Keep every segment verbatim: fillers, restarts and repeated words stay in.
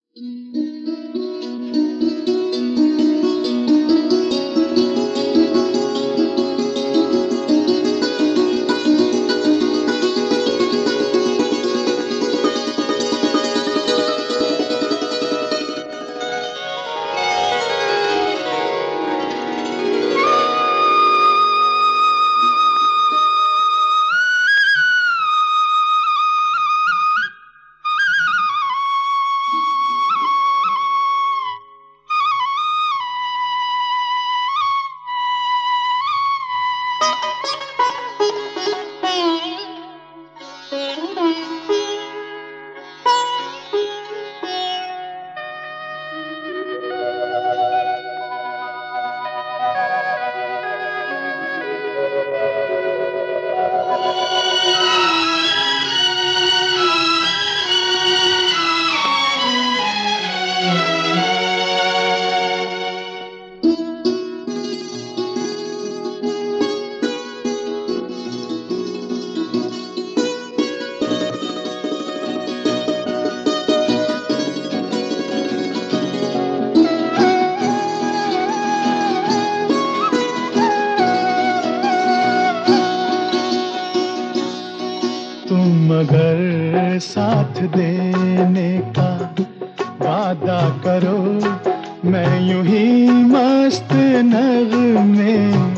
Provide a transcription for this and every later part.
तुम अगर साथ देने का वादा करो, मैं यूं ही मस्त नगमे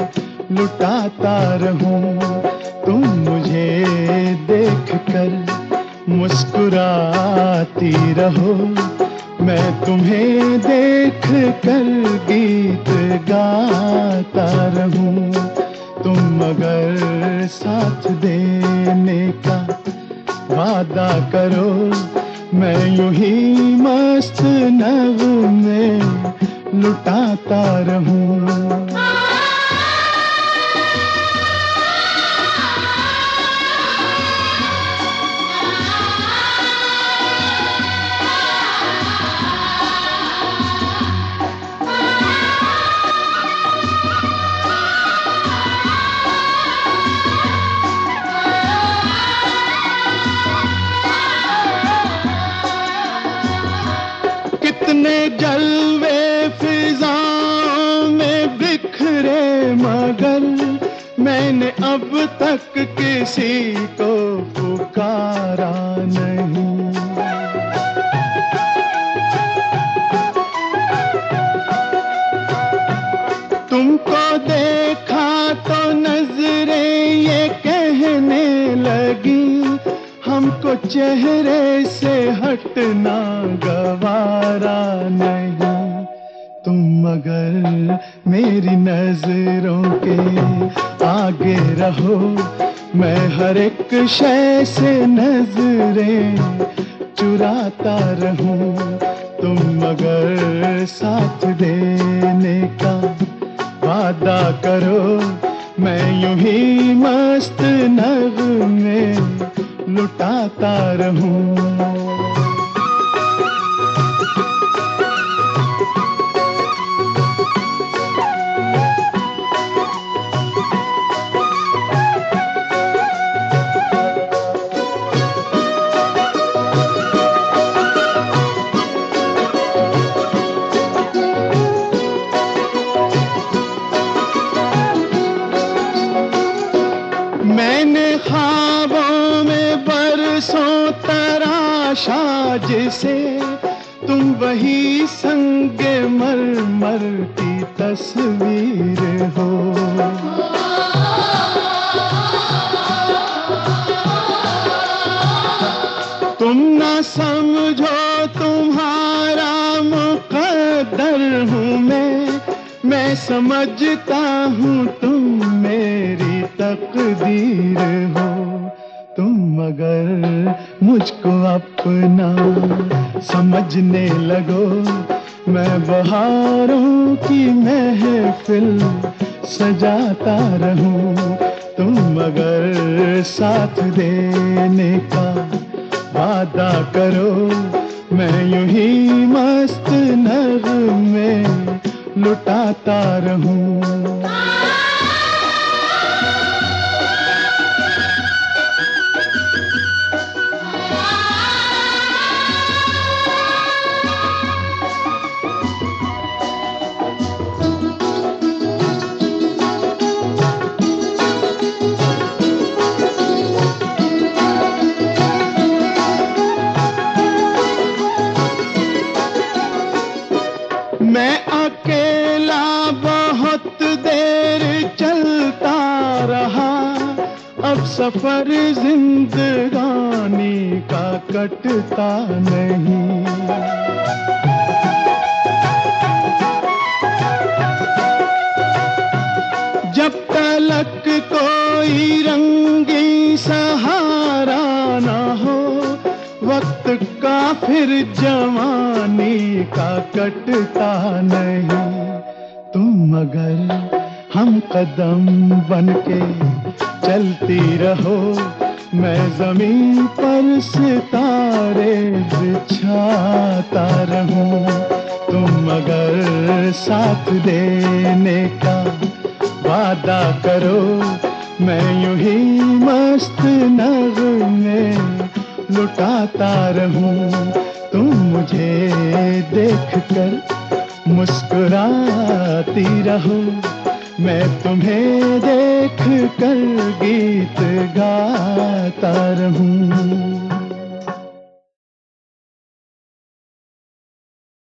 लुटाता रहूं। तुम मुझे देख कर मुस्कुराती रहो, मैं तुम्हें देख कर गीत गाता रहूं। तुम अगर साथ देने का वादा करो, मैं यूं ही मस्त नगमे लुटाता रहूं। कितने जलवे फिजाओं में बिखरे, मगर मैंने अब तक किसी को पुकारा नहीं। तुमको देखा तो नजरें ये कहने लगी, हमको चेहरे से हटना गवारा नहीं। तुम अगर मेरी नजरों के आगे रहो, मैं हर एक शय से नजरें चुराता रहूं। तुम अगर साथ देने का वादा करो, मैं यूं ही मस्त नगमे लुटाता रहूं। मैंने ख्वाबों में बरसों तराशा जिसे, तुम वही संगे मरमर की तस्वीर हो। तुम ना समझो तुम्हारा मुकद्दर हूँ मैं, मैं समझता हूँ तुम मेरी तकदीर हो। तुम अगर मुझको अपना समझने लगो, मैं बहारों की महफिल सजाता रहूं। तुम अगर साथ देने का वादा करो, मैं यूं ही मस्त नगमे लुटाता रहूं। सफर जिंदगानी का कटता नहीं। जब तलक कोई रंगी सहारा ना हो, वक्त का फिर जवानी का कटता नहीं। तुम अगर हम कदम बनके चलती रहो, मैं जमीन पर सितारे बिछाता रहूं। तुम अगर साथ देने का वादा करो, मैं यूं ही मस्त नगमे लुटाता रहूं। तुम मुझे देखकर मुस्कुराती रहो, मैं तुम्हें देख कर गीत गाता रहूं।